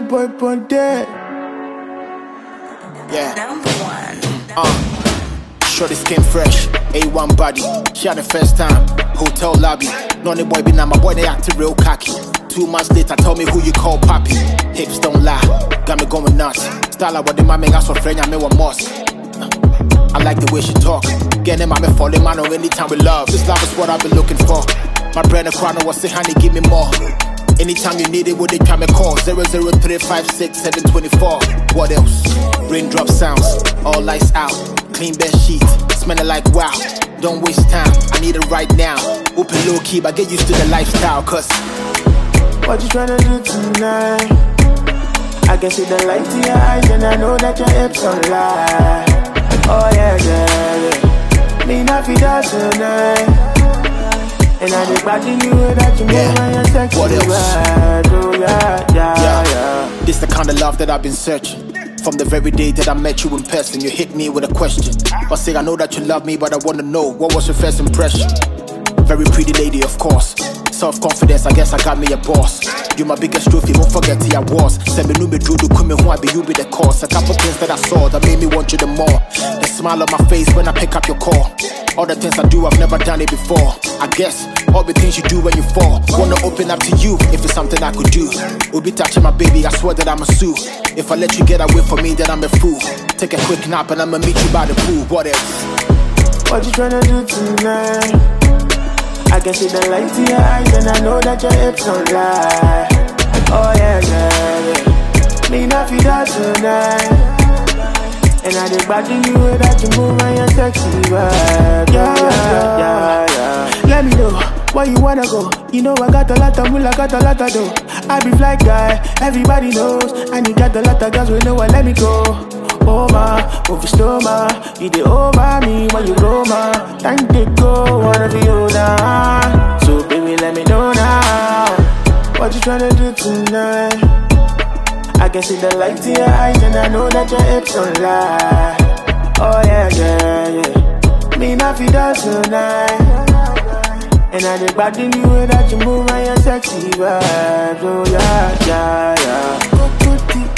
boy Ponte. Yeah. Number one. Shorty skin fresh, A1 body. She had the first time, hotel lobby. Nonny boy be now my boy, they acting real cocky. 2 months later, tell me who you call papi. Hips don't lie, got me going nuts. Style like what the man make us for friend, I made one mosque. I like the way she talk. Getting my falling man on anytime we love. This love is what I've been looking for. My brain a crown was say honey, give me more. Anytime you need it, would they come and call 00356 What else? Raindrop sounds, all lights out. Clean bed sheets, smelling like wow. Don't waste time, I need it right now. Open low key, but get used to the lifestyle. Cause what you tryna do tonight? I can see the light in your eyes and I know that your hips don't lie. Oh yeah, yeah, yeah. Me not feel that tonight. And I just back in you that you move and you're sexy. What else? Right. Oh yeah. This the kind of love that I've been searching. From the very day that I met you in person, you hit me with a question. I say I know that you love me, but I wanna know, what was your first impression? Very pretty lady, of course. Self-confidence, I guess I got me a boss. You my biggest trophy, won't forget who I was. Send me no me do come who I be, you be the cause. A couple things that I saw that made me want you the more. The smile on my face when I pick up your call. All the things I do, I've never done it before. I guess all the things you do when you fall. Wanna open up to you if it's something I could do. Will be touching my baby, I swear that I'm a sue. If I let you get away from me, then I'm a fool. Take a quick nap and I'ma meet you by the pool. What else? What you tryna do tonight? I can see the light in your eyes and I know that your hips don't lie. Oh yeah, yeah, yeah. Me not feel that tonight. And I just back in you that you move and you're sexy, right? Yeah. Let me know where you wanna go. You know I got a lot of moolah, got a lot of dough. I be fly guy, everybody knows. And you got a lot of girls who know what let me go. Oh my, over stoma, you did over me when you grow my. Time to go, wanna be you now. So baby, let me know now. What you tryna do tonight? I can see the light in your eyes and I know that your hips don't lie. Oh yeah, yeah, yeah. Me not feel that tonight. And I just back in you that you move and you're sexy, right? Oh yeah.